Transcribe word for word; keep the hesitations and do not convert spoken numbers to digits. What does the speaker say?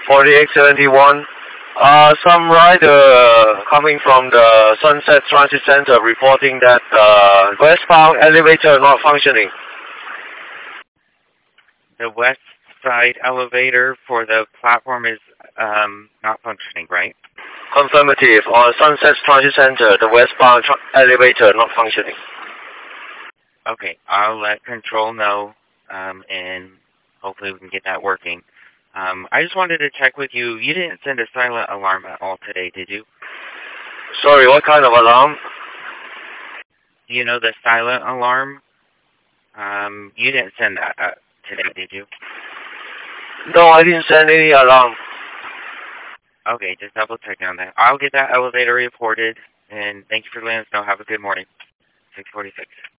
forty-eight seventy-one. Uh, some rider coming from the Sunset Transit Center reporting that uh, westbound elevator not functioning. The west side elevator for the platform is um, not functioning, right? Confirmative. On Sunset Transit Center, the westbound tra elevator not functioning. Okay, I'll let control know, um, and hopefully we can get that working. Um, I just wanted to check with you. You didn't send a silent alarm at all today, did you? Sorry, what kind of alarm? You know the silent alarm? Um, you didn't send that uh, today, did you? No, I didn't send any alarm. Okay, just double checking on that. I'll get that elevator reported, and thank you for letting us know. Have a good morning. six forty-six.